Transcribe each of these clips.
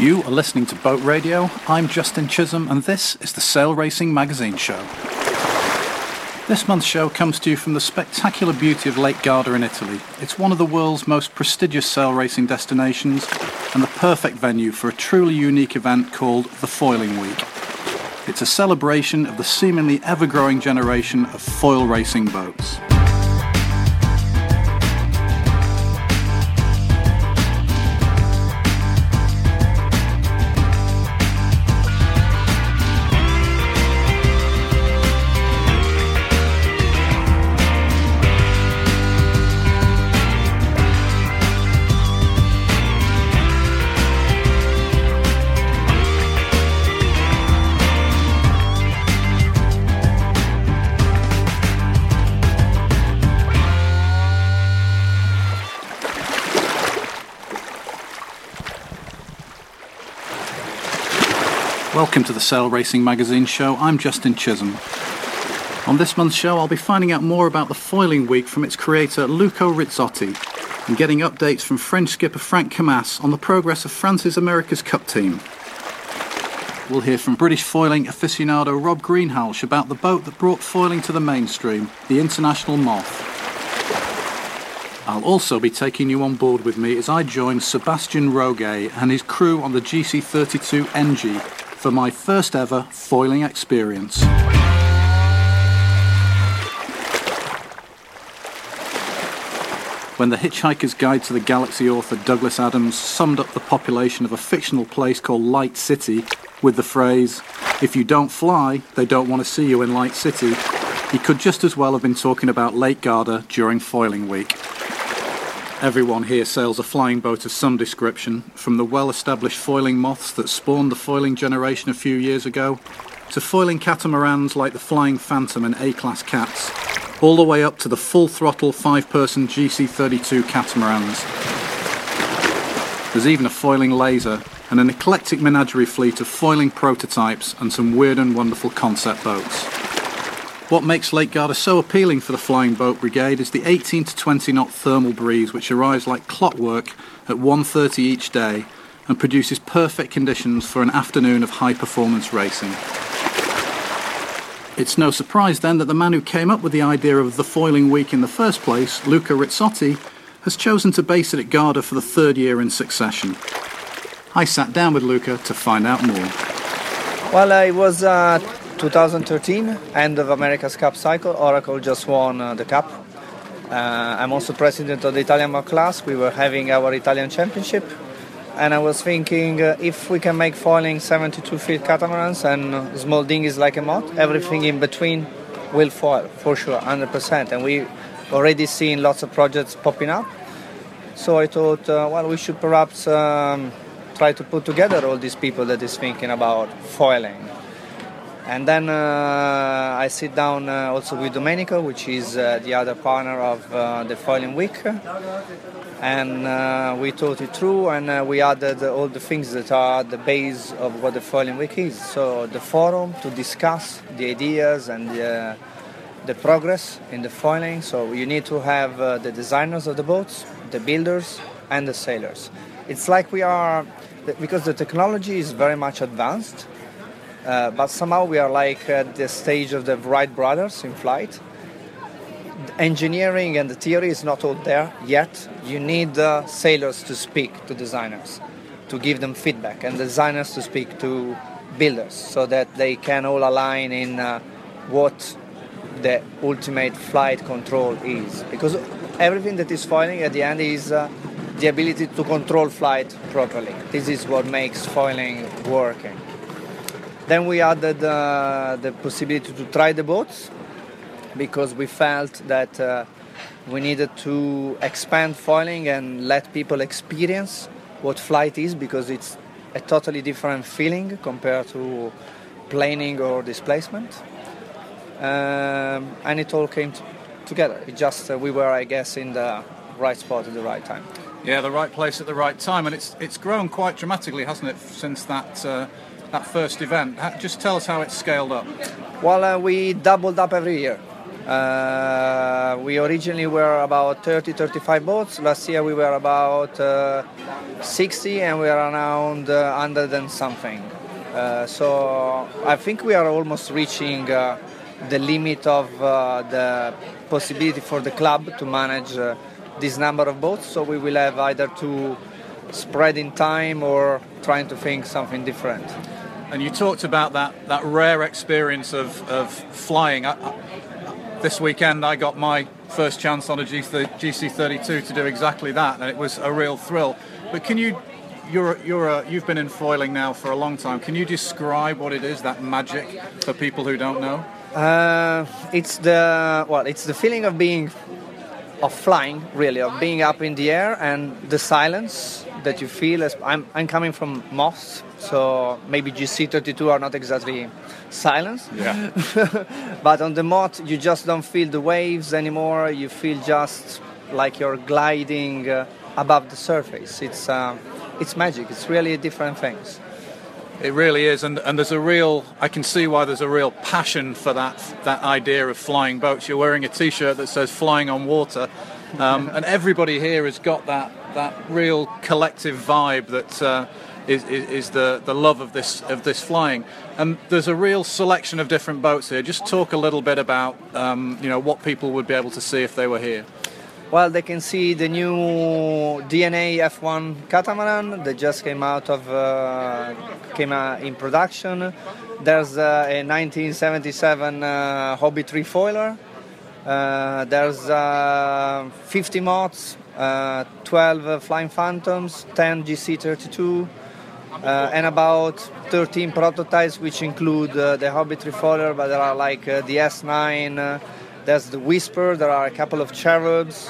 You are listening to Boat Radio. I'm Justin Chisholm, and this is the Sail Racing Magazine Show. This month's show comes to you from the spectacular beauty of Lake Garda in Italy. It's one of the world's most prestigious sail racing destinations and the perfect venue for a truly unique event called the Foiling Week. It's a celebration of the seemingly ever-growing generation of foil racing boats. Welcome to the Sail Racing Magazine Show. I'm Justin Chisholm. On this month's show, I'll be finding out more about the Foiling Week from its creator, Luca Rizzotti, and getting updates from French skipper Frank Camas on the progress of France's America's Cup team. We'll hear from British foiling aficionado Rob Greenhalgh about the boat that brought foiling to the mainstream, the International Moth. I'll also be taking you on board with me as I join Sébastien Roguet and his crew on the GC32 NG for my first ever foiling experience. When The Hitchhiker's Guide to the Galaxy author Douglas Adams summed up the population of a fictional place called Light City with the phrase, "If you don't fly, they don't want to see you in Light City," he could just as well have been talking about Lake Garda during Foiling Week. Everyone here sails a flying boat of some description, from the well-established foiling moths that spawned the foiling generation a few years ago, to foiling catamarans like the Flying Phantom and A-Class Cats, all the way up to the full-throttle 5-person GC32 catamarans. There's even a foiling laser, and an eclectic menagerie fleet of foiling prototypes and some weird and wonderful concept boats. What makes Lake Garda so appealing for the Flying Boat Brigade is the 18 to 20 knot thermal breeze which arrives like clockwork at 1:30 each day and produces perfect conditions for an afternoon of high-performance racing. It's no surprise then that the man who came up with the idea of the Foiling Week in the first place, Luca Rizzotti, has chosen to base it at Garda for the third year in succession. I sat down with Luca to find out more. Well, it was 2013, end of America's Cup cycle. Oracle just won the Cup. I'm also president of the Italian Moth class. We were having our Italian championship. And I was thinking, if we can make foiling 72 feet catamarans and small dinghies like a moth, everything in between will foil, for sure, 100%. And we already seen lots of projects popping up. So I thought, we should perhaps try to put together all these people that is thinking about foiling. And then I sit down also with Domenico, which is the other partner of the Foiling Week. And we thought it through, and we added all the things that are the base of what the Foiling Week is. So the forum to discuss the ideas and the progress in the foiling. So you need to have the designers of the boats, the builders, and the sailors. It's like we are, because the technology is very much advanced, but somehow we are like at the stage of the Wright brothers in flight. The engineering and the theory is not all there yet. You need sailors to speak to designers, to give them feedback, and designers to speak to builders, so that they can all align in what the ultimate flight control is. Because everything that is foiling at the end is the ability to control flight properly. This is what makes foiling working. Then we added the possibility to try the boats, because we felt that we needed to expand foiling and let people experience what flight is, because it's a totally different feeling compared to planing or displacement. And it all came together. It just we were, I guess, in the right spot at the right time. Yeah, the right place at the right time, and it's grown quite dramatically, hasn't it, since that first event? Just tell us how it's scaled up. Well, we doubled up every year. We originally were about 30-35 boats. Last year we were about 60, and we are around 100 and something. So I think we are almost reaching the limit of the possibility for the club to manage this number of boats. So we will have either to spread in time or trying to think something different. And you talked about that rare experience of flying. This weekend I got my first chance on a GC32 to do exactly that, and it was a real thrill. But can you've been in foiling now for a long time. Can you describe what it is, that magic, for people who don't know? It's the feeling of flying, really, of being up in the air, and the silence that you feel. I'm coming from moths, so maybe GC32 are not exactly silent. Yeah. But on the moth, you just don't feel the waves anymore. You feel just like you're gliding above the surface. It's magic. It's really different things. It really is, and there's I can see why there's a real passion for that idea of flying boats. You're wearing a T-shirt that says "Flying on Water," and everybody here has got that real collective vibe that is the love of this flying. And there's a real selection of different boats here. Just talk a little bit about what people would be able to see if they were here. Well, they can see the new DNA F1 catamaran that just came out in production. There's a 1977 Hobby 3 foiler. There's 50 moths, 12 Flying Phantoms, 10 GC32, and about 13 prototypes, which include the Hobby 3 foiler, but there are like the S9. There's the Whisper. There are a couple of Cherubs.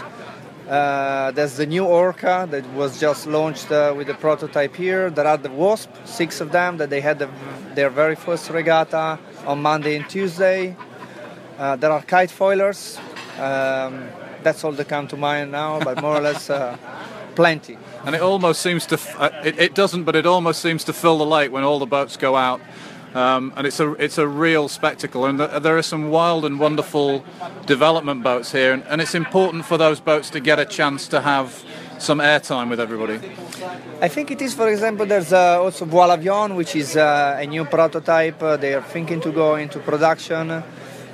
There's the new Orca that was just launched with the prototype here. There are the Wasp, 6 of them, that they had their very first regatta on Monday and Tuesday. There are kite foilers. That's all that come to mind now, but more or less plenty. And it almost seems to it doesn't, but it almost seems to fill the lake when all the boats go out. And it's a real spectacle, and there are some wild and wonderful development boats here, and it's important for those boats to get a chance to have some airtime with everybody. I think it is. For example, there's also Voile Avion, which is a new prototype. They are thinking to go into production.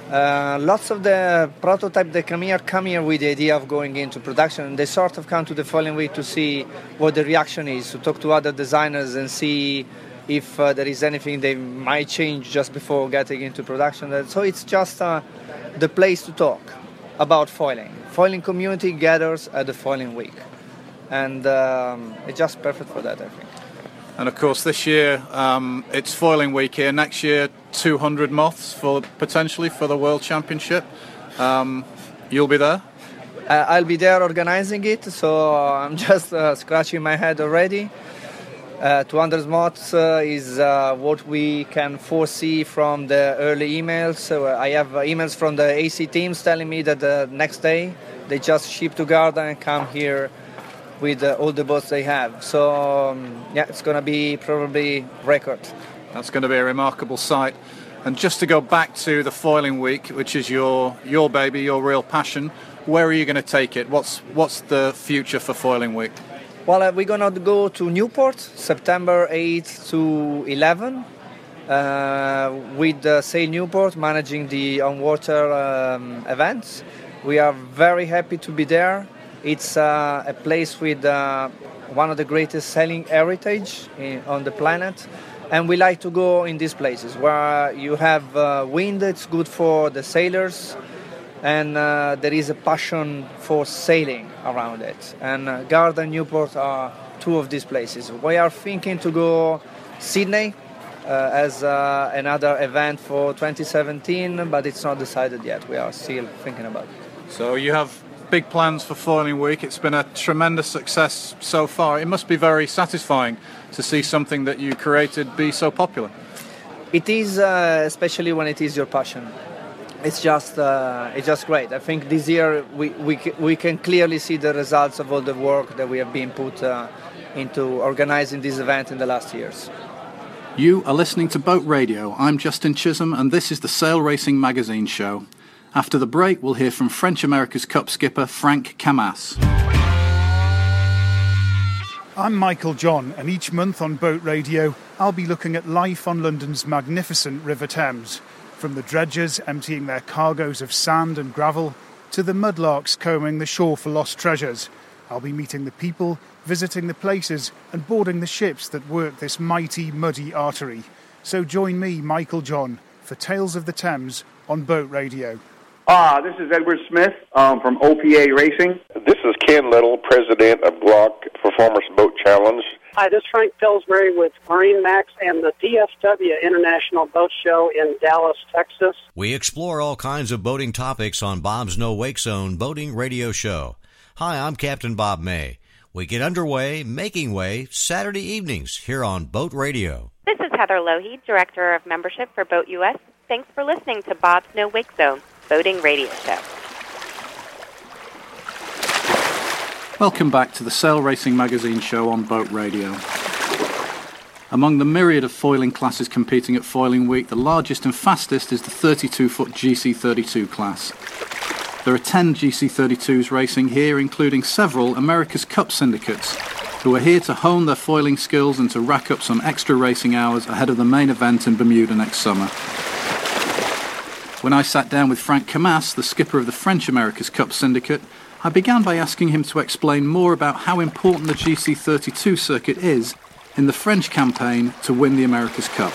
Lots of the prototypes that come here with the idea of going into production, and they sort of come to the following week to see what the reaction is, to talk to other designers and see if there is anything they might change just before getting into production. So it's just the place to talk about foiling. Foiling community gathers at the foiling week, and it's just perfect for that, I think. And of course this year it's foiling week here. Next year 200 moths potentially for the World Championship. You'll be there? I'll be there organizing it, so I'm just scratching my head already. 200 moths is what we can foresee from the early emails. So I have emails from the AC teams telling me that the next day they just ship to Garda and come here with all the boats they have. So it's going to be probably record. That's going to be a remarkable sight. And just to go back to the foiling week, which is your baby, your real passion, where are you going to take it? What's the future for foiling week? Well, we're going to go to Newport, September 8th to 11, with Sail Newport managing the on-water events. We are very happy to be there. It's a place with one of the greatest sailing heritage on the planet. And we like to go in these places where you have wind that's good for the sailors, and there is a passion for sailing around it. And Garda and Newport are two of these places. We are thinking to go Sydney as another event for 2017, but it's not decided yet. We are still thinking about it. So you have big plans for Foiling Week. It's been a tremendous success so far. It must be very satisfying to see something that you created be so popular. It is, especially when it is your passion. It's just great. I think this year we can clearly see the results of all the work that we have been put into organizing this event in the last years. You are listening to Boat Radio. I'm Justin Chisholm, and this is the Sail Racing Magazine Show. After the break, we'll hear from French America's Cup skipper Franck Camas. I'm Michael John, and each month on Boat Radio, I'll be looking at life on London's magnificent River Thames, from the dredgers emptying their cargoes of sand and gravel to the mudlarks combing the shore for lost treasures. I'll be meeting the people, visiting the places, and boarding the ships that work this mighty, muddy artery. So join me, Michael John, for Tales of the Thames on Boat Radio. This is Edward Smith from OPA Racing. This is Ken Little, president of Glock Performance Boat Challenge. Hi, this is Frank Pillsbury with Marine Max and the DFW International Boat Show in Dallas, Texas. We explore all kinds of boating topics on Bob's No Wake Zone Boating Radio Show. Hi, I'm Captain Bob May. We get underway, making way, Saturday evenings here on Boat Radio. This is Heather Lohe, Director of Membership for Boat US. Thanks for listening to Bob's No Wake Zone Boating Radio Show. Welcome back to the Sail Racing Magazine show on Boat Radio. Among the myriad of foiling classes competing at Foiling Week, the largest and fastest is the 32-foot GC32 class. There are 10 GC32s racing here, including several America's Cup syndicates, who are here to hone their foiling skills and to rack up some extra racing hours ahead of the main event in Bermuda next summer. When I sat down with Franck Camas, the skipper of the French America's Cup syndicate, I began by asking him to explain more about how important the GC32 circuit is in the French campaign to win the America's Cup.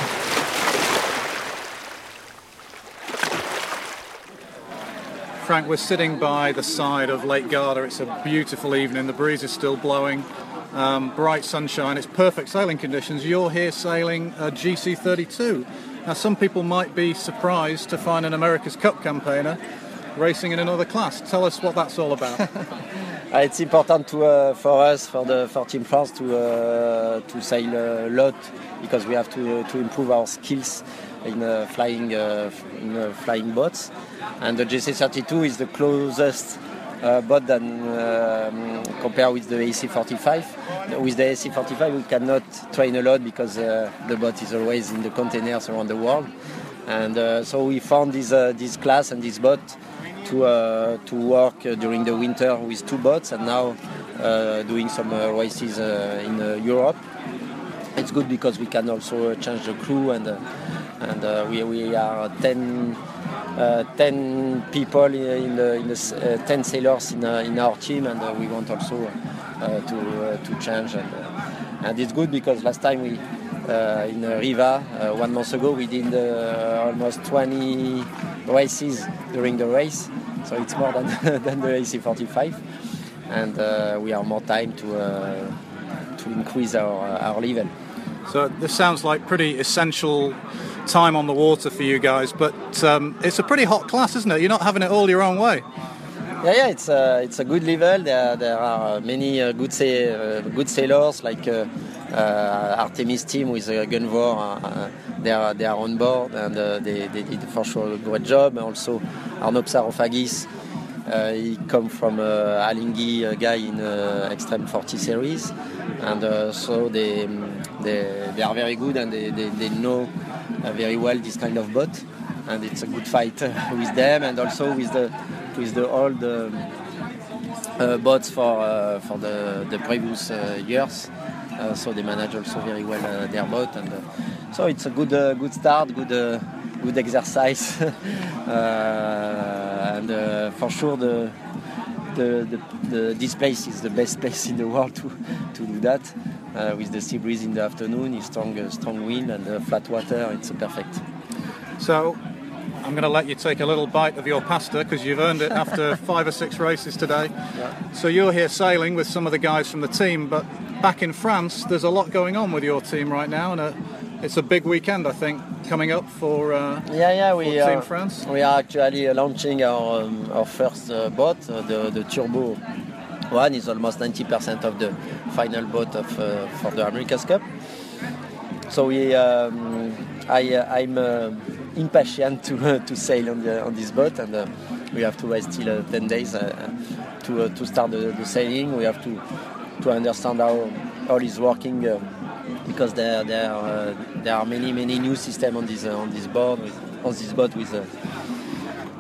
Frank, we're sitting by the side of Lake Garda. It's a beautiful evening. The breeze is still blowing. Bright sunshine. It's perfect sailing conditions. You're here sailing a GC32. Now, some people might be surprised to find an America's Cup campaigner racing in another class. Tell us what that's all about. It's important for us, for Team France, to sail a lot, because we have to improve our skills in flying boats. And the GC32 is the closest boat than compared with the AC45. With the AC45 we cannot train a lot because the boat is always in the containers around the world. And so we found this class and this boat to work during the winter with two boats, and now doing some races in Europe. It's good because we can also change the crew, and we are 10 people in the 10 sailors in our team, and we want also to change, and it's good because last time we in Riva 1 month ago we did almost 20 races during the race, so it's more than the AC45, and we have more time to increase our level. So this sounds like pretty essential time on the water for you guys, but it's a pretty hot class, isn't it? You're not having it all your own way. Yeah, it's a good level. There are many good sailors like Artemis team with Gunvor. They are on board, and they did for sure a great job. And also Arnaud Psarophagis, he come from Alinghi guy in Extreme 40 series, and so they are very good, and they know very well this kind of boat, and it's a good fight with them, and also with the old boats for the previous years. So they manage also very well their boat, and so it's a good start, good exercise, and for sure this place is the best place in the world to do that. With the sea breeze in the afternoon, strong wind, and flat water, it's perfect. So I'm going to let you take a little bite of your pasta because you've earned it after 5 or 6 races today. Yeah. So you're here sailing with some of the guys from the team, but back in France there's a lot going on with your team right now, and it's a big weekend, I think, coming up for Team France. We are actually launching our first boat, the Turbo one. Is almost 90% of the final boat for the America's Cup. So I'm impatient to sail on this boat, and we have to wait till 10 days to start the sailing. We have to understand how all is working, because there are many new systems on this boat with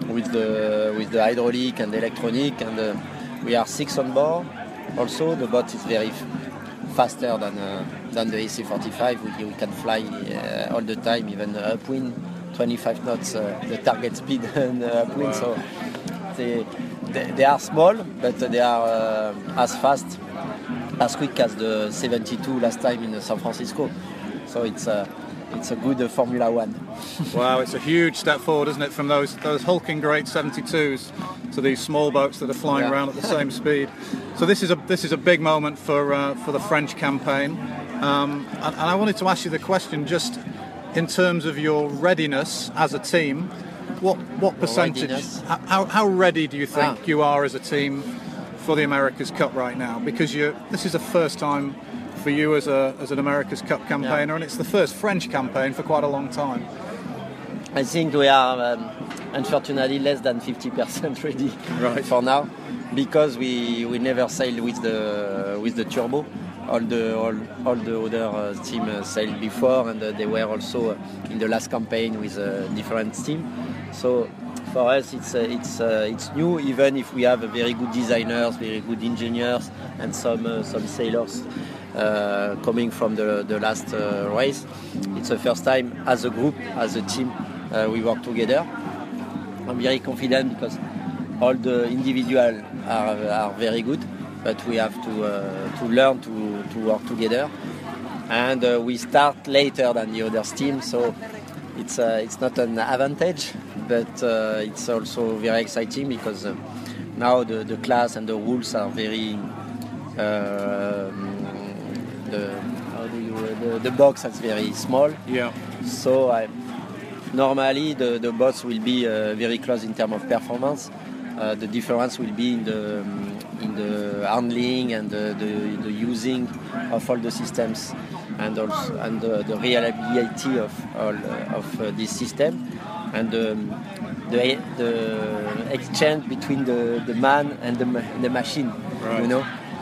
with the hydraulic and electronic, and we are 6 on board. Also, the boat is very faster than the AC-45. We can fly all the time, even upwind, 25 knots, the target speed and upwind. So they are small, but they are as fast, as quick as the 72 last time in San Francisco. So it's a good Formula One. Wow, it's a huge step forward, isn't it, from those hulking great 72s to these small boats that are flying around at the same speed. So this is a big moment for the French campaign. And I wanted to ask you the question, just in terms of your readiness as a team. What percentage? How ready do you think you are as a team for the America's Cup right now? Because this is the first time for you as an America's Cup campaigner, and it's the first French campaign for quite a long time. I think we are unfortunately less than 50% ready for now, because we never sailed with the turbo. All the other team sailed before, and they were also in the last campaign with a different team. So for us, it's new. Even if we have very good designers, very good engineers, and some sailors coming from the last race, it's the first time as a group, as a team, we work together. I'm very confident because all the individuals are very good, but we have to learn to work together. And we start later than the other team, so it's not an advantage, but it's also very exciting because now the class and the rules are very the box is very small. Yeah. So normally the boats will be very close in terms of performance. The difference will be in the handling and the using of all the systems, and also the reliability of this system, and the exchange between the man and the machine, right. You know,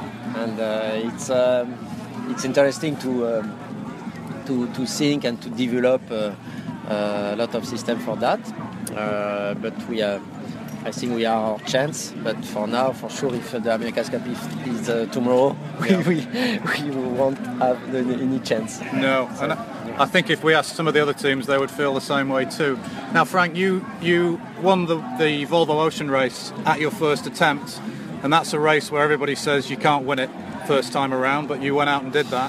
and it's interesting to think and to develop a lot of systems for that, but I think we are our chance, but for now, for sure, if the America's Cup is tomorrow, we won't have any chance. No, so, and I think if we asked some of the other teams, they would feel the same way too. Now, Frank, you won the Volvo Ocean Race at your first attempt, and that's a race where everybody says you can't win it first time around, but you went out and did that.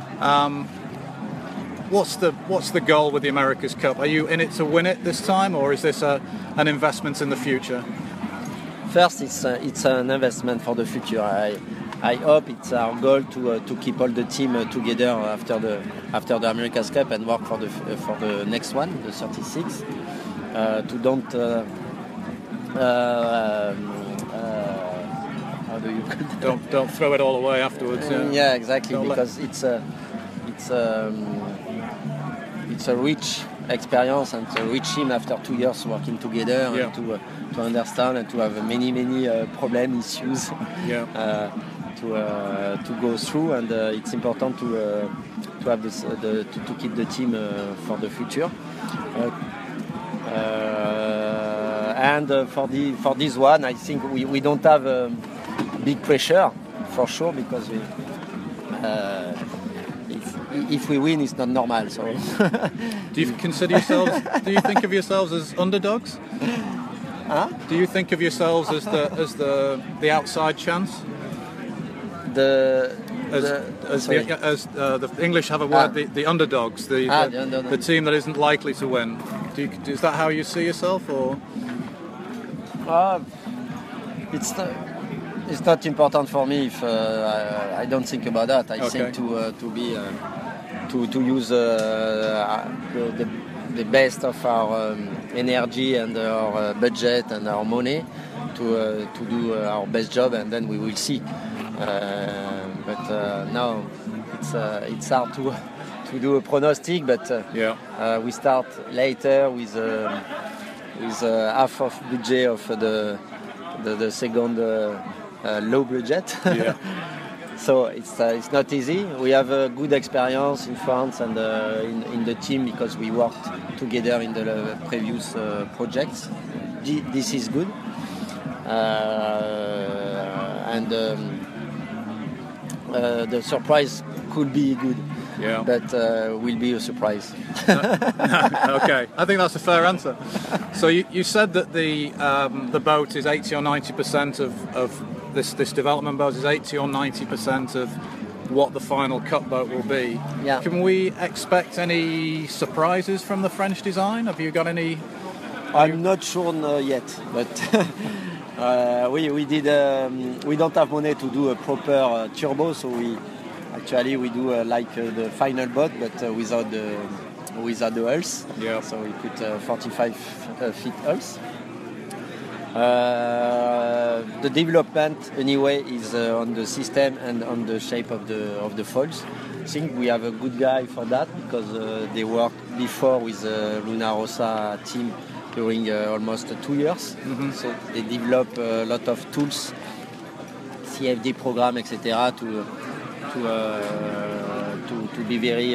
What's the goal with the America's Cup? Are you in it to win it this time, or is this an investment in the future? First, it's an investment for the future. I hope it's our goal to keep all the team together after the America's Cup and work for the next one, the 36. To don't how do you don't throw it all away afterwards. Yeah, exactly. Because it's a rich experience and a rich team after 2 years working together, and to understand and to have many problem issues to go through, and it's important to have this to keep the team for the future. And for this one, I think we don't have big pressure for sure, because if we win, it's not normal. So, do you consider yourselves? Do you think of yourselves as underdogs? Huh? Do you think of yourselves as the outside chance? The English have a word, the underdogs, the team that isn't likely to win. Is that how you see yourself, or? It's not important for me. If I don't think about that. I think to use the best of our energy and our budget and our money to do our best job, and then we will see. But now it's hard to do a prognostic. But we start later with half of budget of the second low budget. Yeah. So it's not easy. We have a good experience in France and in the team, because we worked together in the previous projects. this is good. And the surprise could be good. Yeah. But will be a surprise. Okay, I think that's a fair answer. So you said that the boat is 80 or 90% of this development boat is 80 or 90% of what the final cup boat will be. Yeah. Can we expect any surprises from the French design? Have you got any? I'm not sure yet, but we did. We don't have money to do a proper turbo, so we do like the final boat, but without the hulls. Yeah. So we put 45 feet hulls. The development anyway is on the system and on the shape of the foils. I think we have a good guy for that because they worked before with the Luna Rossa team during almost 2 years. Mm-hmm. So they develop a lot of tools, CFD program, etc. to be very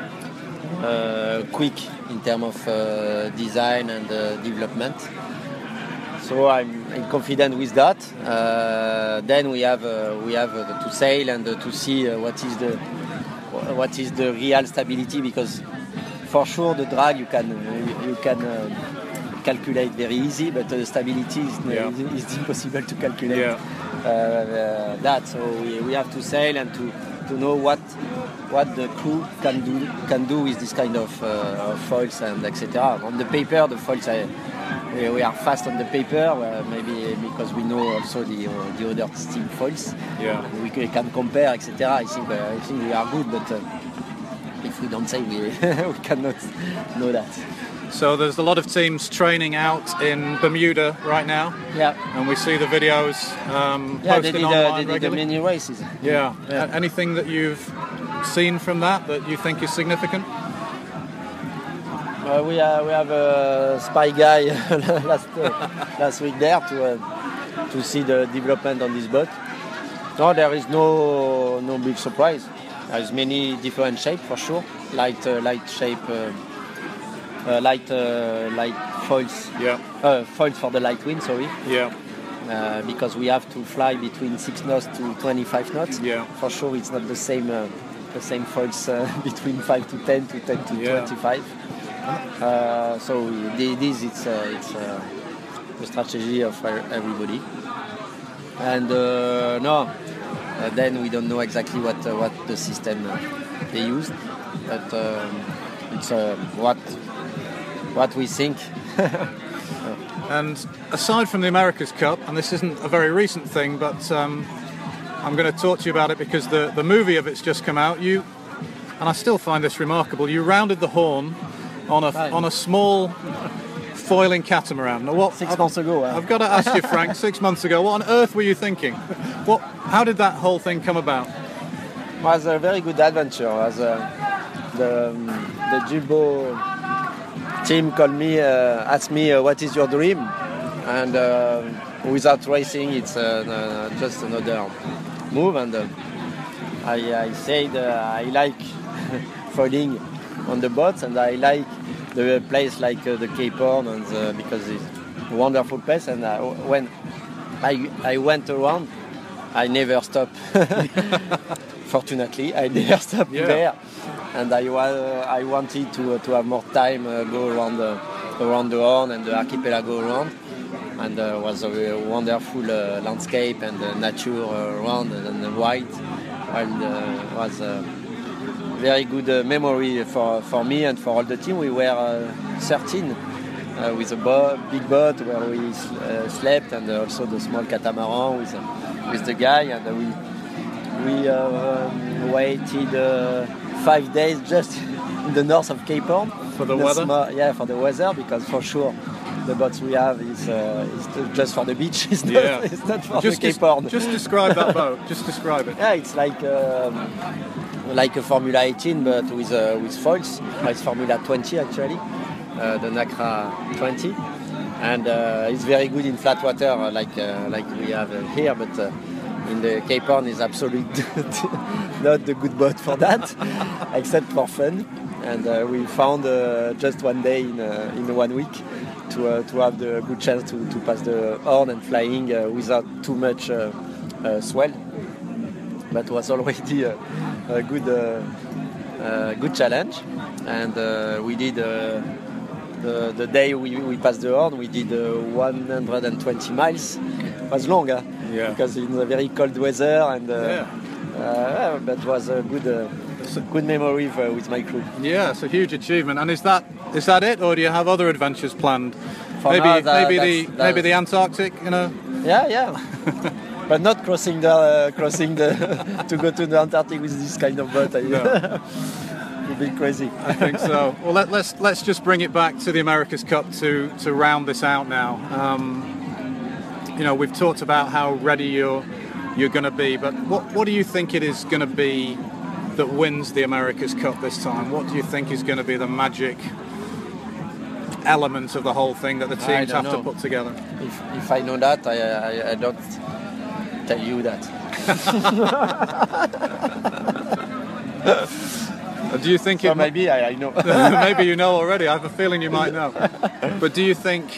quick in terms of design and development. So I'm confident with that. Then we have to sail and to see what is the real stability, because for sure the drag you can calculate very easy, but the stability is impossible to calculate. Yeah. That, so we have to sail and to know what the crew can do with this kind of foils and etc. On the paper, the foils we are fast on the paper, maybe because we know also the other steam foils. Yeah. We can compare, etc. I think we are good, but if we don't say, we cannot know that. So there's a lot of teams training out in Bermuda right now. Yeah. And we see the videos posted online they did the mini races. Yeah. Anything that you've seen from that you think is significant? We have a spy guy last week there to see the development on this boat. No, there is no big surprise. There's many different shapes for sure. Light shape. Light foils. Yeah. Foils for the light wind, sorry. Yeah. Because we have to fly between 6 knots to 25 knots. Yeah. For sure, it's not the same foils between 5 to 10 to 10 to 25. So it's a strategy of everybody. And then we don't know exactly what the system they used, but it's what we think. And aside from the America's Cup, and this isn't a very recent thing, but I'm going to talk to you about it because the movie of it's just come out. And I still find this remarkable, you rounded the Horn on a small foiling catamaran. Now, what 6 months ago. I've got to ask you, Frank, 6 months ago, what on earth were you thinking? How did that whole thing come about? It was a very good adventure. The Gilbo team called me, asked me, what is your dream? And without racing, it's just another move. And I said I like foiling on the boats, and I like the place like the Cape Horn, and because it's a wonderful place. And when I went around, I never stopped. Fortunately, I never stopped there, and I wanted to have more time, go around the Horn and the archipelago around, and was a wonderful landscape and nature around and wild. Was a very good memory for me and for all the team. We were 13 with a big boat where we slept, and also the small catamaran with the guy, and we waited 5 days just in the north of Cape Horn for the weather. For the weather, because for sure the boats we have is just for the beach. It's not for the Cape Horn. Just describe that boat. Just describe it. Yeah, it's like a Formula 18, but with foils. It's Formula 20 actually, the Nacra 20, and it's very good in flat water, like we have here. But in the Cape Horn is absolutely not the good boat for that, except for fun. And we found just one day in 1 week to have the good chance to pass the horn and flying without too much swell. That was already a good challenge, and we did the day we passed the horn. We did 120 miles. It was long, because in the very cold weather, and that was a good memory with my crew. Yeah, it's a huge achievement. And is that it, or do you have other adventures planned? Maybe the Antarctic, you know? Yeah. But not crossing the to go to the Antarctic with this kind of boat. No. It'd be crazy. I think so. Well, let's just bring it back to the America's Cup to round this out now. We've talked about how ready you're going to be, but what do you think it is going to be that wins the America's Cup this time? What do you think is going to be the magic element of the whole thing that the teams have to put together? If I know that, I don't tell you that. Do you think maybe I know? Maybe you know already. I have a feeling you might know. But do you think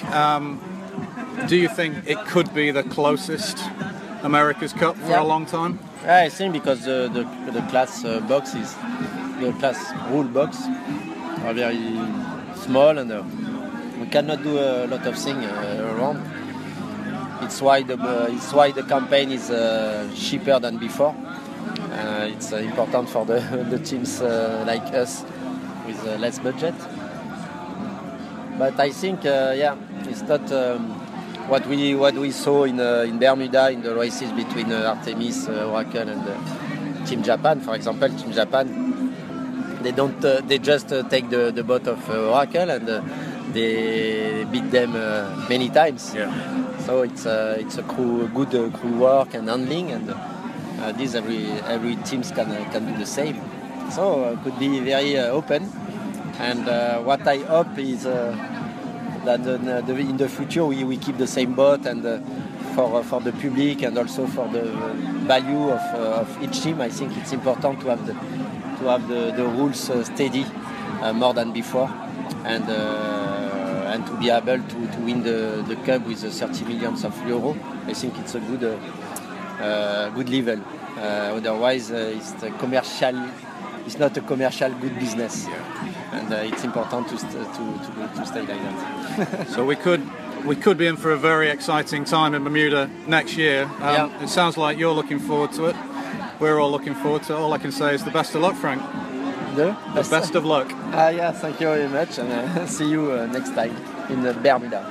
it could be the closest America's Cup for a long time? I think because the class boxes, the class rule box, are very small, and we cannot do a lot of things around. It's why the campaign is cheaper than before. It's important for the teams like us with less budget. But I think, it's not what we saw in Bermuda in the races between Artemis, Oracle, and Team Japan. For example, Team Japan, they just take the boat of Oracle and they beat them many times. Yeah. So it's a good crew work and handling, and this every teams can do the same. So it could be very open. And what I hope is that in the future we keep the same boat, and for the public and also for the value of each team, I think it's important to have the rules steady more than before, and to be able to win the cup with 30 million euros. I think it's a good level. Otherwise, it's not a commercial good business, and it's important to stay like that. So we could be in for a very exciting time in Bermuda next year. It sounds like you're looking forward to it. We're all looking forward to it. All I can say is the best of luck, Frank. The best of luck. Thank you very much, and see you next time in Bermuda.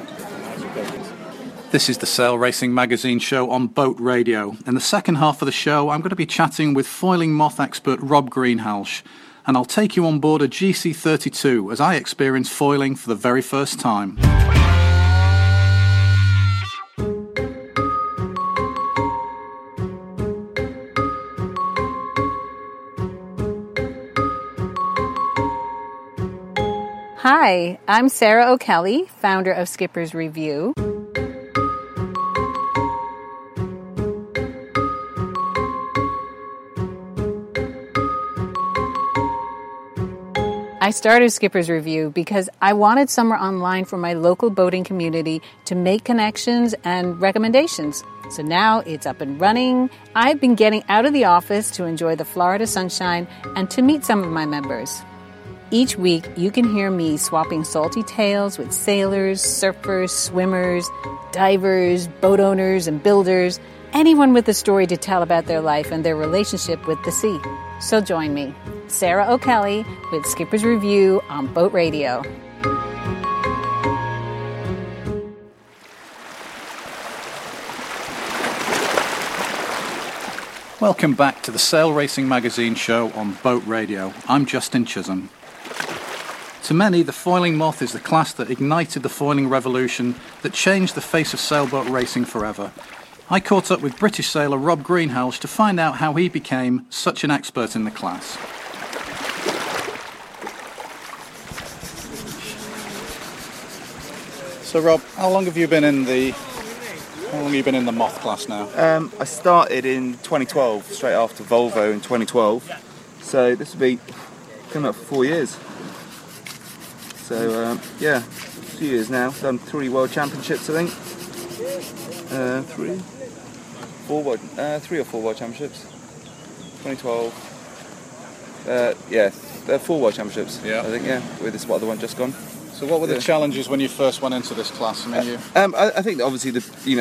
This is the Sail Racing Magazine show on Boat Radio. In the second half of the show, I'm going to be chatting with foiling moth expert Rob Greenhalgh, and I'll take you on board a GC32 as I experience foiling for the very first time. Hi, I'm Sarah O'Kelly, founder of Skipper's Review. I started Skipper's Review because I wanted somewhere online for my local boating community to make connections and recommendations. So now it's up and running. I've been getting out of the office to enjoy the Florida sunshine and to meet some of my members. Each week, you can hear me swapping salty tales with sailors, surfers, swimmers, divers, boat owners, and builders, anyone with a story to tell about their life and their relationship with the sea. So join me, Sarah O'Kelly, with Skipper's Review on Boat Radio. Welcome back to the Sail Racing Magazine show on Boat Radio. I'm Justin Chisholm. To many, the foiling moth is the class that ignited the foiling revolution that changed the face of sailboat racing forever. I caught up with British sailor Rob Greenhalgh to find out how he became such an expert in the class. So Rob, how long have you been in the moth class now? I started in 2012, straight after Volvo in 2012. So this will be coming up for 4 years. So few years now. Done 3 World Championships, I think. 3 or 4 World Championships. 2012. They're 4 World Championships. Yeah. I think, yeah. With this other one just gone. So what were the challenges when you first went into this class? I mean, I think that obviously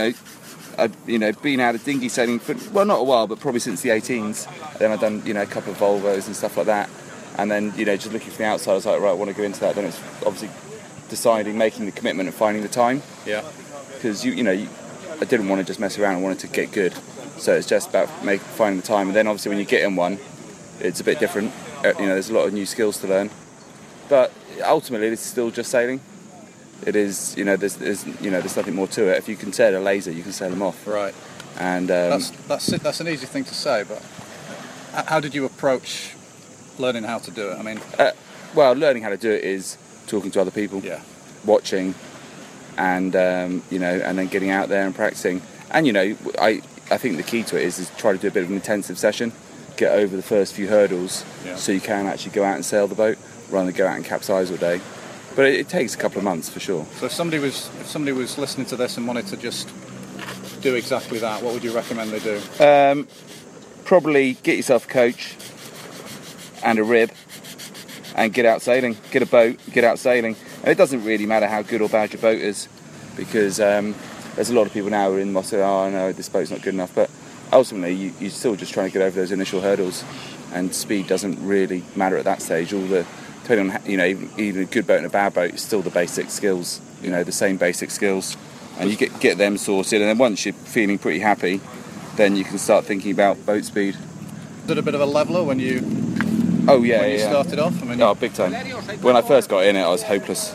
been out of dinghy sailing for, well, not a while, but probably since the 18s. Then I've done, a couple of Volvos and stuff like that. And then, just looking from the outside, I was like, right, I want to go into that. Then it's obviously deciding, making the commitment and finding the time. Yeah. Because, I didn't want to just mess around, I wanted to get good. So it's just about finding the time. And then obviously when you get in one, it's a bit different. There's a lot of new skills to learn. But ultimately, it's still just sailing. It is, there's nothing more to it. If you can sail a laser, you can sail them off. Right. And that's an easy thing to say, but how did you approach learning how to do it? I mean, learning how to do it is talking to other people, watching, and and then getting out there and practicing. And I think the key to it is try to do a bit of an intensive session, get over the first few hurdles, so you can actually go out and sail the boat rather than go out and capsize all day. But it takes a couple of months for sure. So if somebody was listening to this and wanted to just do exactly that, what would you recommend they do? Probably get yourself a coach and a rib and get out sailing. Get a boat, get out sailing. And it doesn't really matter how good or bad your boat is, because there's a lot of people now who are in the say, oh no, this boat's not good enough. But ultimately, you're still just trying to get over those initial hurdles, and speed doesn't really matter at that stage. Depending on, even a good boat and a bad boat, it's still the basic skills, the same basic skills. And you get them sorted, and then once you're feeling pretty happy, then you can start thinking about boat speed. Did a bit of a leveller when you started off? I mean, big time. When I first got in it, I was hopeless,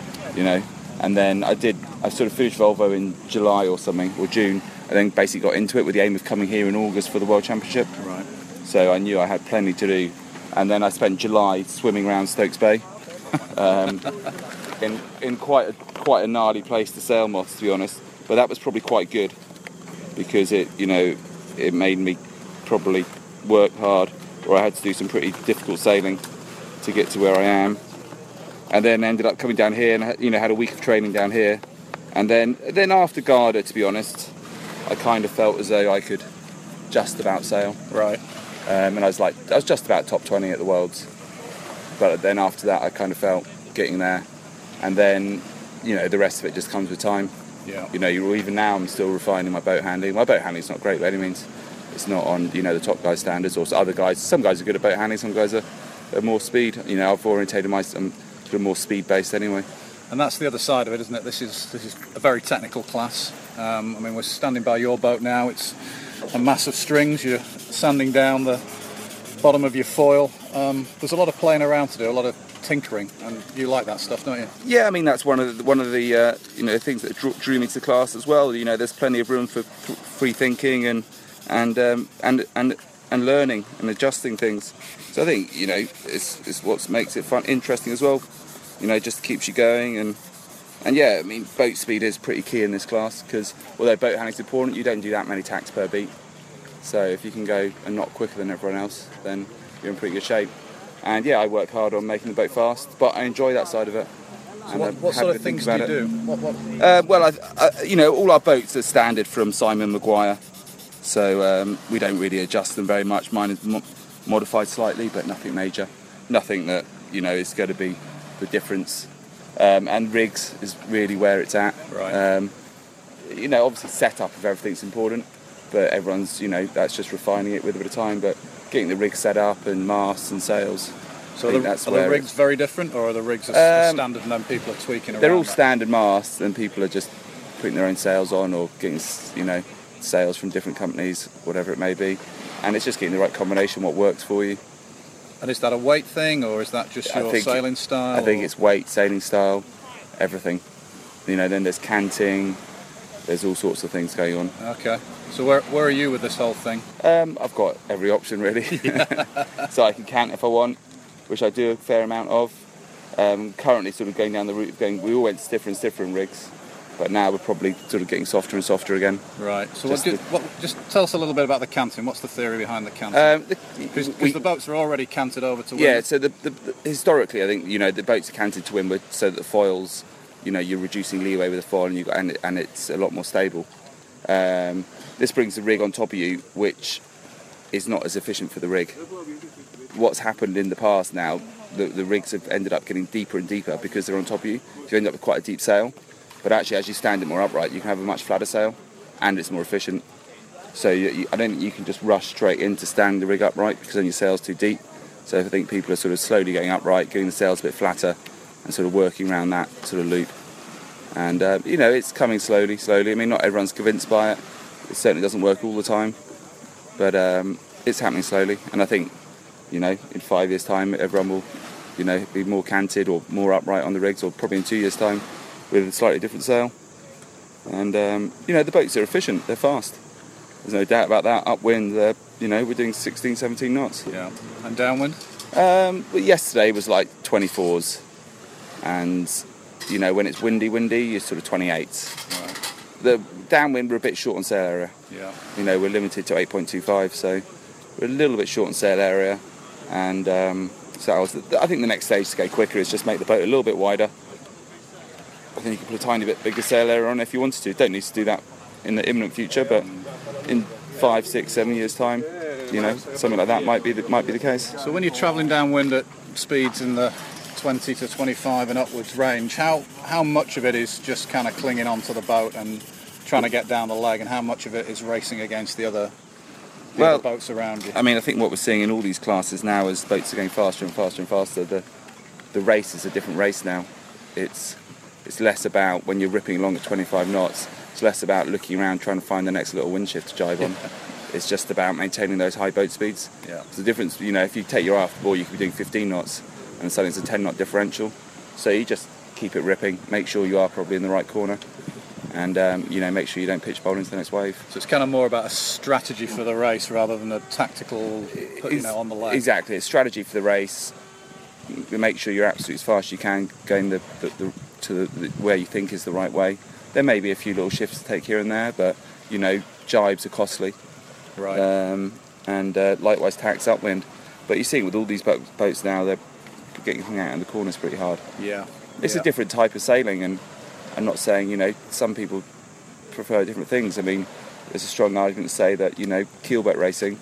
and then I sort of finished Volvo in July or something, or June, and then basically got into it with the aim of coming here in August for the World Championship. Right. So I knew I had plenty to do. And then I spent July swimming around Stokes Bay, in quite a gnarly place to sail moths, to be honest. But that was probably quite good, because it made me probably work hard, or I had to do some pretty difficult sailing to get to where I am. And then ended up coming down here and had a week of training down here. And then after Garda, to be honest, I kind of felt as though I could just about sail. Right. And I was just about top 20 at the Worlds. But then after that, I kind of felt getting there. And then, the rest of it just comes with time. Yeah. Even now I'm still refining my boat handling. My boat handling's not great by any means. It's not on, the top guys' standards, or other guys. Some guys are good at boat handling, some guys are more speed. I've orientated myself to more speed-based anyway. And that's the other side of it, isn't it? This is a very technical class. We're standing by your boat now. It's a mass of strings. You're sanding down the bottom of your foil. There's a lot of playing around to do, a lot of tinkering, and you like that stuff, don't you? Yeah, I mean that's one of the things that drew me to the class as well. There's plenty of room for free thinking and learning and adjusting things. So I think it's what makes it fun, interesting as well. Just keeps you going and yeah, I mean boat speed is pretty key in this class, because although boat handling's important, you don't do that many tacks per beat. So if you can go a knot quicker than everyone else, then you're in pretty good shape. And yeah, I work hard on making the boat fast, but I enjoy that side of it. So what sort of things do you do? All our boats are standard from Simon Maguire, so we don't really adjust them very much. Mine is modified slightly, but nothing major. Nothing that is going to be the difference. And rigs is really where it's at. Right. Obviously setup of everything's important, but everyone's that's just refining it with a bit of time. But getting the rig set up and masts and sails. So are the rigs very different, or are the rigs standard and then people are tweaking around? They're all standard masts, and people are just putting their own sails on, or getting sails from different companies, whatever it may be. And it's just getting the right combination, what works for you. And is that a weight thing, or is that just your sailing style? I think it's weight, sailing style, everything. Then there's canting, there's all sorts of things going on. Okay. So where are you with this whole thing? I've got every option really. So I can cant if I want, which I do a fair amount of. Currently sort of going down the route of we all went stiffer and stiffer in rigs, but now we're probably sort of getting softer and softer again. Right. So just tell us a little bit about the canting. What's the theory behind the canting? Because the boats are already canted over to windward. Yeah, so the historically I think the boats are canted to windward so that the foils you're reducing leeway with the foil, and it's a lot more stable. This brings the rig on top of you, which is not as efficient for the rig. What's happened in the past now, the rigs have ended up getting deeper and deeper because they're on top of you. So you end up with quite a deep sail. But actually, as you stand it more upright, you can have a much flatter sail, and it's more efficient. So I don't think you can just rush straight in to stand the rig upright because then your sail's too deep. So I think people are sort of slowly getting upright, getting the sails a bit flatter, and sort of working around that sort of loop. And, it's coming slowly. I mean, not everyone's convinced by it. It certainly doesn't work all the time. But it's happening slowly. And I think, in 5 years' time, everyone will, be more canted or more upright on the rigs, or probably in 2 years' time with a slightly different sail. And, the boats are efficient. They're fast. There's no doubt about that. Upwind, we're doing 16, 17 knots. Yeah. And downwind? But yesterday was like 24s. And, when it's windy, you're sort of 28s. Right. The downwind, we're a bit short on sail area. Yeah. We're limited to 8.25, so we're a little bit short on sail area. And so I think the next stage to go quicker is just make the boat a little bit wider. I think you can put a tiny bit bigger sail area on if you wanted to. Don't need to do that in the imminent future, but in 5, 6, 7 years' time, something like that might be the case. So when you're travelling downwind at speeds in the 20 to 25 and upwards range, how much of it is just kind of clinging onto the boat and trying to get down the leg, and how much of it is racing against the other boats around you? I mean, I think what we're seeing in all these classes now is boats are going faster and faster and faster. The race is a different race now. It's less about when you're ripping along at 25 knots. It's less about looking around trying to find the next little wind shift to jive on. It's just about maintaining those high boat speeds. Yeah. So the difference, if you take your aft bore, you could be doing 15 knots, and suddenly it's a 10 knot differential. So you just keep it ripping, make sure you are probably in the right corner, and make sure you don't pitch bowl into the next wave. So it's kind of more about a strategy for the race rather than a tactical putting it on the leg. Exactly, it's strategy for the race. Make sure you're absolutely as fast as you can, going to where you think is the right way. There may be a few little shifts to take here and there, but jibes are costly. Right. And likewise tacks upwind. But you see with all these boats now, they're getting hung out in the corners pretty hard. Yeah. It's a different type of sailing, and I'm not saying, some people prefer different things. I mean, there's a strong argument to say that, keelboat racing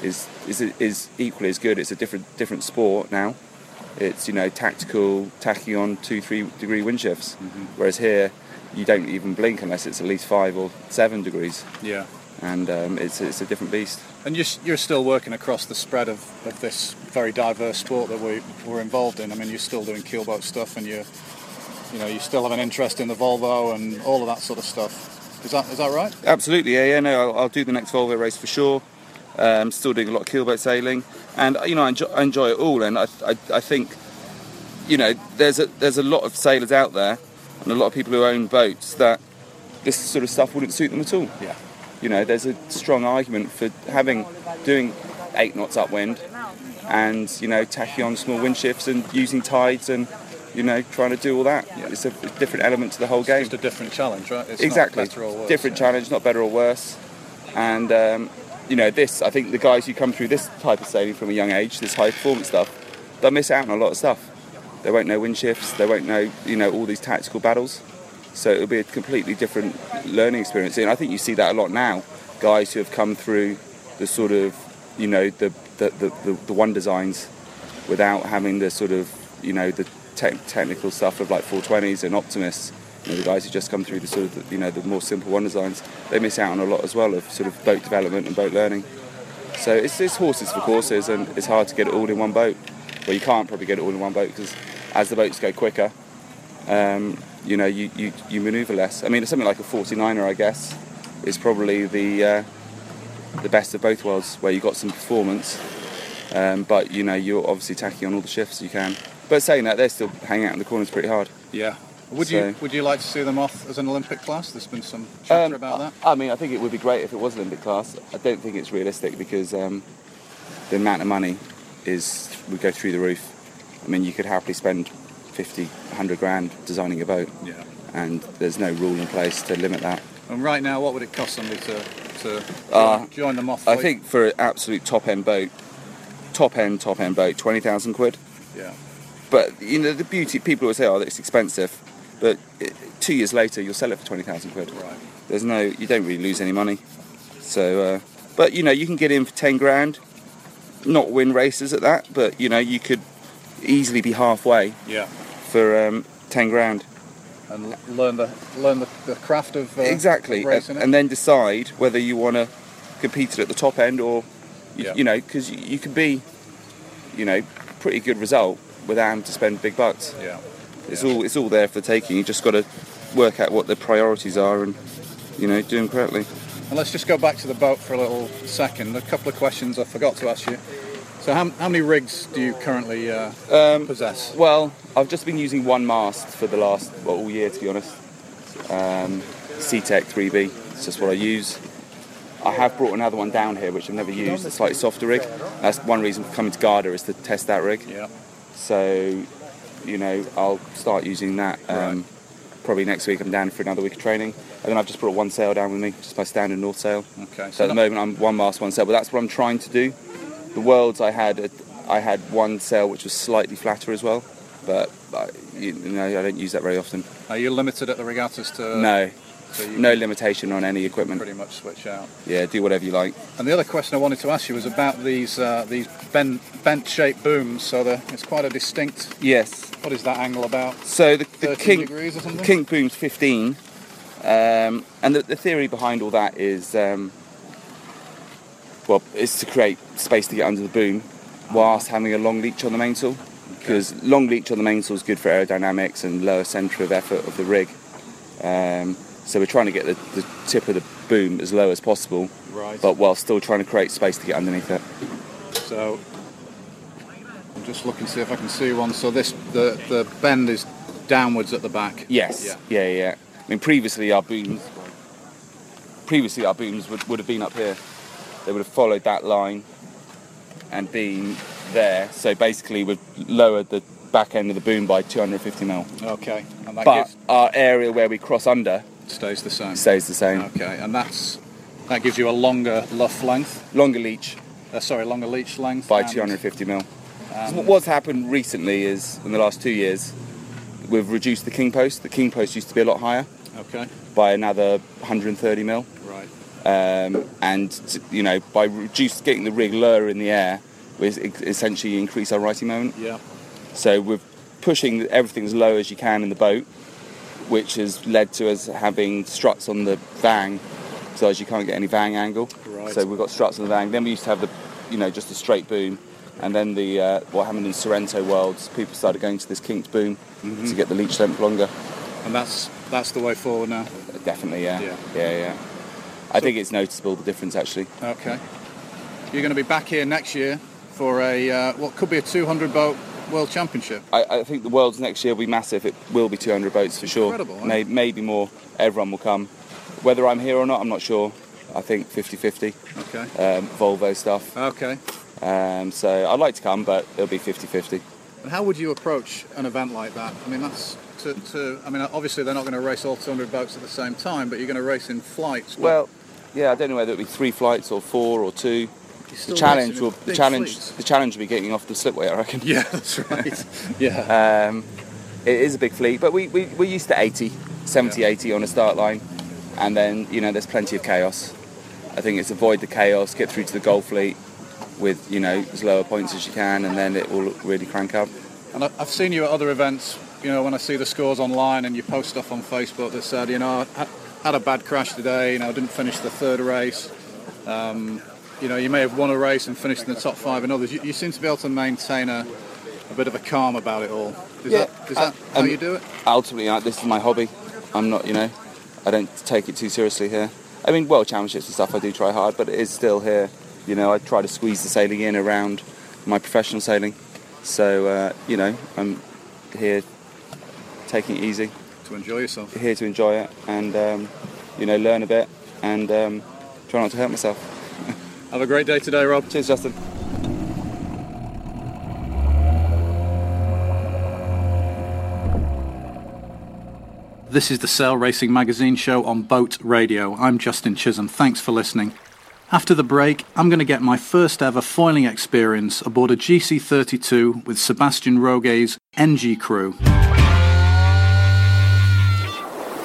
is equally as good. It's a different sport now. It's, tactical, tacking on 2-3 degree wind shifts. Mm-hmm. Whereas here, you don't even blink unless it's at least 5 or 7 degrees. Yeah. And it's a different beast. And you're still working across the spread of this very diverse sport that we're involved in. I mean, you're still doing keelboat stuff, and you still have an interest in the Volvo and all of that sort of stuff. Is that right? Absolutely, yeah. No, I'll do the next Volvo race for sure. Still doing a lot of keelboat sailing, and I enjoy it all. And I think there's a lot of sailors out there, and a lot of people who own boats that this sort of stuff wouldn't suit them at all. Yeah. There's a strong argument for doing 8 knots upwind, and tacking on small wind shifts and using tides and trying to do all that. Yeah. It's a different element to the whole game. It's just a different challenge, right? It's exactly. Not better or worse, different challenge, not better or worse. And I think the guys who come through this type of sailing from a young age, this high performance stuff, they'll miss out on a lot of stuff. They won't know wind shifts. They won't know all these tactical battles. So it'll be a completely different learning experience. And I think you see that a lot now. Guys who have come through the sort of, the one designs without having the sort of, the technical stuff of like 420s and Optimists. The guys who just come through the sort of, the more simple one designs, they miss out on a lot as well of sort of boat development and boat learning. So it's horses for courses, and it's hard to get it all in one boat. Well, you can't probably get it all in one boat because as the boats go quicker, you manoeuvre less. I mean, something like a 49er, I guess, is probably the best of both worlds, where you've got some performance, but you're obviously tacking on all the shifts you can. But saying that, they're still hanging out in the corners pretty hard. Yeah. Would you like to see them off as an Olympic class? There's been some chatter about that. I mean, I think it would be great if it was Olympic class. I don't think it's realistic because the amount of money would go through the roof. I mean, you could happily spend 50, 100 grand designing a boat. Yeah. And there's no rule in place to limit that. And right now, what would it cost somebody to join them off? I think for an absolute top-end boat, 20,000 quid. Yeah. But, the beauty, people always say, it's expensive. But 2 years later you'll sell it for 20,000 quid. Right. You don't really lose any money. So, but you know, you can get in for 10 grand, not win races at that, but you know, you could easily be halfway for 10 grand. And learn the craft of exactly, racing and then decide whether you want to compete at the top end or, you know, because you can be, you know, pretty good result without having to spend big bucks. Yeah. It's all there for the taking. You just got to work out what the priorities are and, you know, do them correctly. And let's just go back to the boat for a little second. A couple of questions I forgot to ask you. So how many rigs do you currently possess? Well, I've just been using one mast for the last, all year, to be honest. Sea-Tech 3B, it's just what I use. I have brought another one down here, which I've never used, a slightly softer rig. That's one reason for coming to Garda, is to test that rig. Yeah. So, you know, I'll start using that. Probably next week I'm down for another week of training. And then I've just brought one sail down with me, just my standard North sail. Okay. So at the moment I'm one mast, one sail, but that's what I'm trying to do. The Worlds I had one sail which was slightly flatter as well, but you know, I don't use that very often. Are you limited at the regattas to... No. So no limitation on any equipment. Pretty much switch out. Yeah, do whatever you like. And the other question I wanted to ask you was about these bent-shaped booms. So it's quite a distinct... Yes. What is that angle about? So the kink, degrees or something? Kink boom's 15, and the theory behind all that is, is to create space to get under the boom, whilst having a long leach on the mainsail. Because long leach on the mainsail is good for aerodynamics and lower centre of effort of the rig. So we're trying to get the tip of the boom as low as possible, but while still trying to create space to get underneath it. So I'm just looking to see if I can see one. So the bend is downwards at the back. Yes. Yeah. I mean, previously our booms would have been up here. They would have followed that line and been there. So basically, we've lowered the back end of the boom by 250 mil. Okay. And but our area where we cross under stays the same. Okay, and that gives you a longer luff length. Longer leach. Longer leach length. By 250 mil. So what's happened recently is, in the last 2 years, we've reduced the king post. The king post used to be a lot higher. Okay. By another 130 mil. Right. And you know, by getting the rig lower in the air, we essentially increase our righting moment. Yeah. So we're pushing everything as low as you can in the boat, which has led to us having struts on the vang, so as you can't get any vang angle. Right. So we've got struts on the vang. Then we used to have just a straight boom, and then what happened in Sorrento Worlds, people started going to this kinked boom to get the leach length longer. And that's the way forward now. Definitely, yeah. I think it's noticeable, the difference, actually. Okay. You're going to be back here next year for what could be a 200 boat World Championship. I think the Worlds next year will be massive. It will be 200 boats for sure. Incredible, eh? Maybe more. Everyone will come. Whether I'm here or not, I'm not sure. I think 50-50. Okay. Volvo stuff. Okay. So I'd like to come, but it'll be 50-50. And how would you approach an event like that? I mean, that's obviously they're not going to race all 200 boats at the same time, but you're going to race in flights. Well, yeah, I don't know whether it'll be 3 flights or 4 or 2. The challenge will be getting off the slipway, I reckon. Yeah, that's right. Yeah. It is a big fleet, but we're used to 80 on a start line, and then there's plenty of chaos. I think it's avoid the chaos, get through to the goal fleet with as lower points as you can, and then it will really crank up. And I've seen you at other events. When I see the scores online and you post stuff on Facebook that said, I had a bad crash today. Didn't finish the third race. You may have won a race and finished in the top 5 in others. You seem to be able to maintain a bit of a calm about it all. Is that how you do it? Ultimately, this is my hobby. I'm not, I don't take it too seriously here. I mean, World Championships and stuff, I do try hard, but it is still here. I try to squeeze the sailing in around my professional sailing. So, I'm here taking it easy. To enjoy yourself. Here to enjoy it and, learn a bit and try not to hurt myself. Have a great day today, Rob. Cheers, Justin. This is the Sail Racing Magazine show on Boat Radio. I'm Justin Chisholm. Thanks for listening. After the break, I'm going to get my first ever foiling experience aboard a GC32 with Sebastian Rogue's NG crew.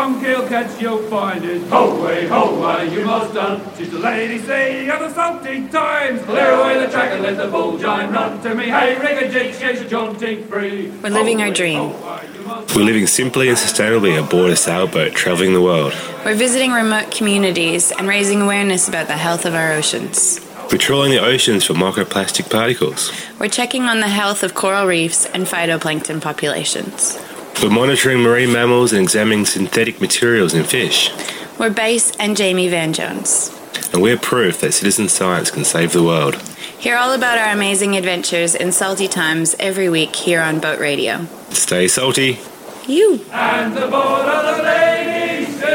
one kill catch you'll find is ho way, you must done. She's the lady sea of the salty times. Clear away the track and let the bull giant run to me. Hey, rig a jig, she's a jaunting free. We're living our dream. We're living simply and sustainably aboard a sailboat travelling the world. We're visiting remote communities and raising awareness about the health of our oceans. We're trawling the oceans for microplastic particles. We're checking on the health of coral reefs and phytoplankton populations. We're monitoring marine mammals and examining synthetic materials in fish. We're Base and Jamie Van Jones. And we're proof that citizen science can save the world. Hear all about our amazing adventures in salty times every week here on Boat Radio. Stay salty. You. And the boat of the lady sea.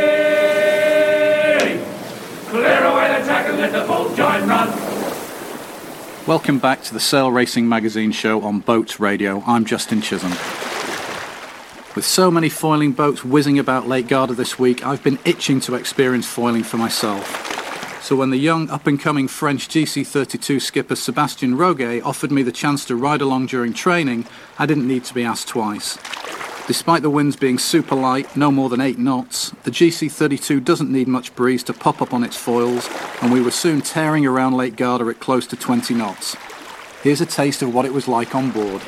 Clear away the track and let the bull giant run. Welcome back to the Sail Racing Magazine show on Boat Radio. I'm Justin Chisholm. With so many foiling boats whizzing about Lake Garda this week, I've been itching to experience foiling for myself. So when the young up-and-coming French GC32 skipper Sébastien Roguet offered me the chance to ride along during training, I didn't need to be asked twice. Despite the winds being super light, no more than 8 knots, the GC32 doesn't need much breeze to pop up on its foils, and we were soon tearing around Lake Garda at close to 20 knots. Here's a taste of what it was like on board.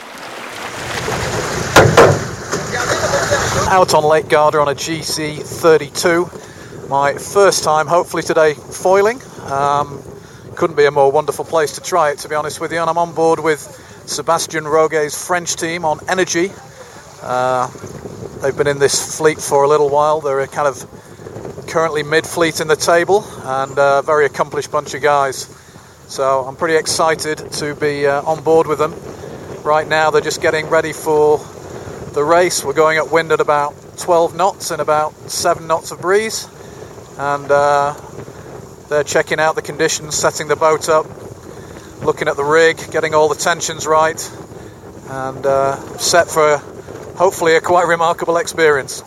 Out on Lake Garda on a GC32. My first time, hopefully today, foiling. Couldn't be a more wonderful place to try it, to be honest with you. And I'm on board with Sébastien Roguet's French team on Energy. They've been in this fleet for a little while. They're kind of currently mid-fleet in the table, and a very accomplished bunch of guys. So I'm pretty excited to be on board with them. Right now they're just getting ready for the race. We're going upwind at about 12 knots and about 7 knots of breeze. And they're checking out the conditions, setting the boat up, looking at the rig, getting all the tensions right, and set for hopefully a quite remarkable experience.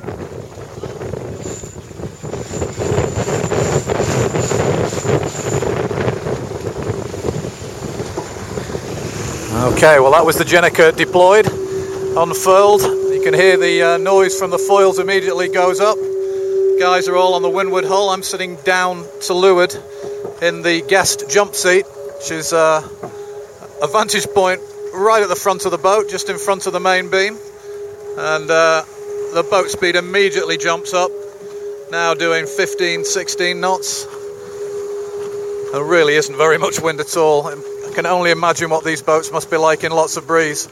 Okay, well that was the Jenica deployed, unfurled. You can hear the noise from the foils immediately goes up. Guys are all on the windward hull. I'm sitting down to leeward in the guest jump seat, which is a vantage point right at the front of the boat, just in front of the main beam. And the boat speed immediately jumps up, now doing 15, 16 knots. There really isn't very much wind at all. I can only imagine what these boats must be like in lots of breeze.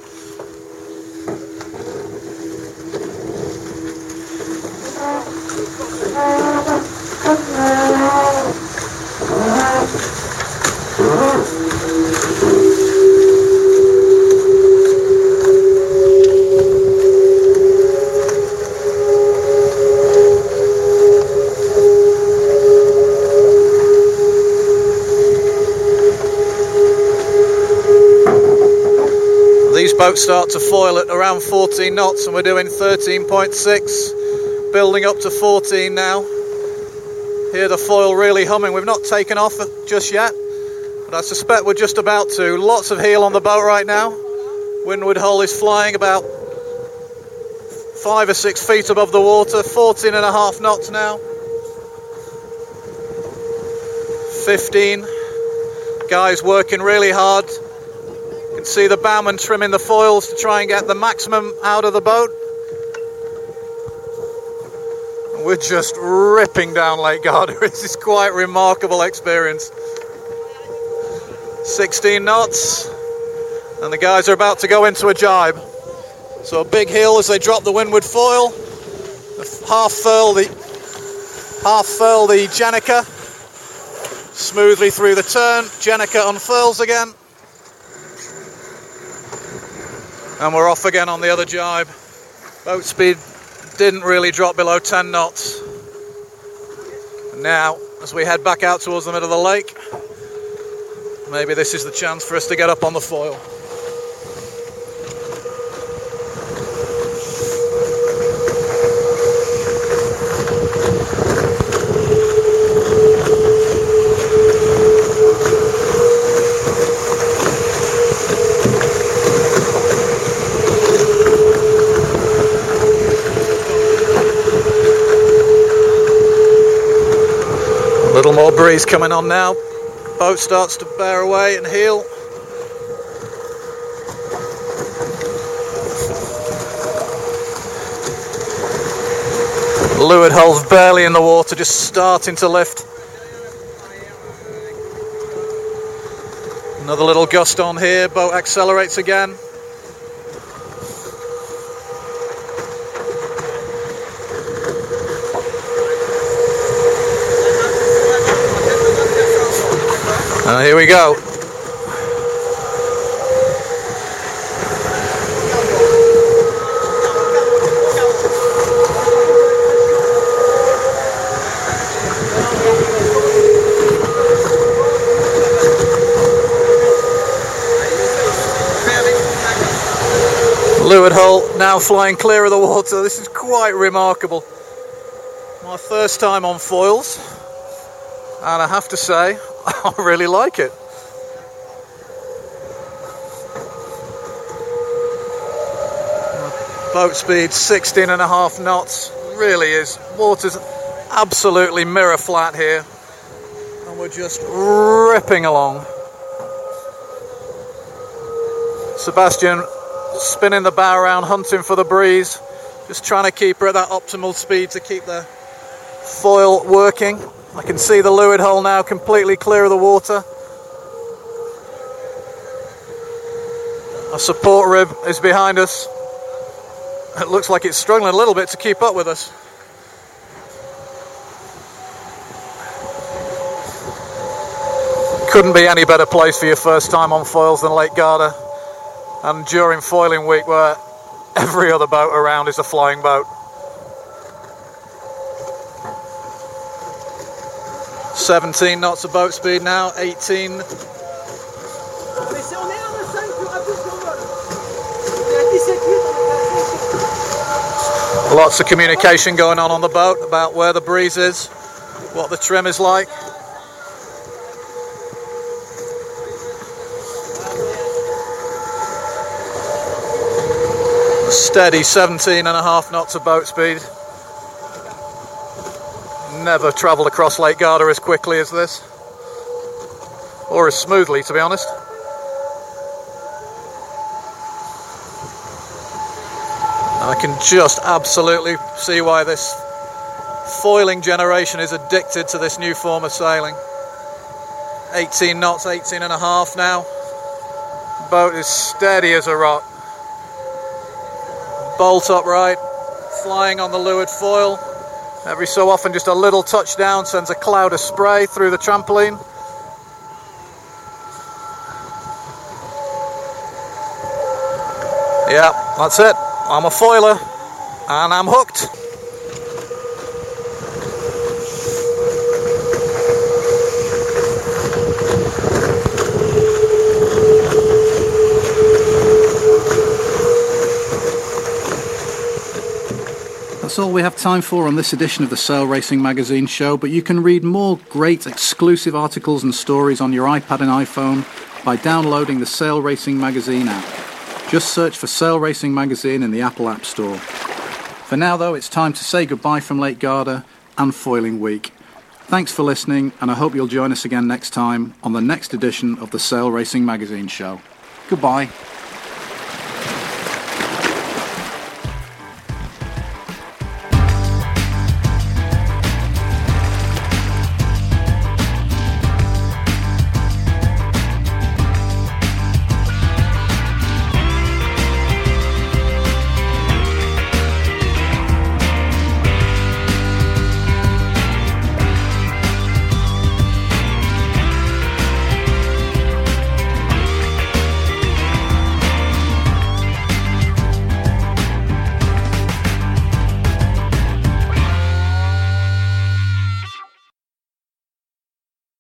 These boats start to foil at around 14 knots and we're doing 13.6, building up to 14 now. Hear the foil really humming. We've not taken off just yet, but I suspect we're just about to. Lots of heel on the boat right now. Windward hull is flying about 5 or 6 feet above the water, 14.5 knots now. 15. Guys working really hard. You can see the bowman trimming the foils to try and get the maximum out of the boat. We're just ripping down Lake Garda. This is quite a remarkable experience. 16 knots, and the guys are about to go into a jibe. So a big heel as they drop the windward foil. Half furl the Jenica. Smoothly through the turn. Jenica unfurls again. And we're off again on the other jibe. Boat speed didn't really drop below 10 knots. Now, as we head back out towards the middle of the lake, maybe this is the chance for us to get up on the foil. little more breeze coming on now. Boat starts to bear away and heel. Leeward hull's barely in the water, just starting to lift. Another little gust on here, boat accelerates again. And here we go. Leeward hull now flying clear of the water. This is quite remarkable. My first time on foils, and I have to say, I really like it. Boat speed 16.5 knots. Really is. Water's absolutely mirror flat here, and we're just ripping along. Sebastian spinning the bow around, hunting for the breeze, just trying to keep her at that optimal speed to keep the foil working. I can see the leeward hull now completely clear of the water. Our support rib is behind us. It looks like it's struggling a little bit to keep up with us. Couldn't be any better place for your first time on foils than Lake Garda. And during foiling week, where every other boat around is a flying boat. 17 knots of boat speed now, 18. Lots of communication going on the boat about where the breeze is, what the trim is like. Steady 17.5 knots of boat speed. Never travelled across Lake Garda as quickly as this, or as smoothly, to be honest. I can just absolutely see why this foiling generation is addicted to this new form of sailing. 18 knots, 18.5 now. Boat is steady as a rock. Bolt upright, flying on the leeward foil. Every so often just a little touchdown sends a cloud of spray through the trampoline. Yeah, that's it. I'm a foiler and I'm hooked. That's all we have time for on this edition of the Sail Racing Magazine show, but you can read more great exclusive articles and stories on your iPad and iPhone by downloading the Sail Racing Magazine app. Just search for Sail Racing Magazine in the Apple App Store. For now, though, it's time to say goodbye from Lake Garda and Foiling Week. Thanks for listening, and I hope you'll join us again next time on the next edition of the Sail Racing Magazine show. Goodbye.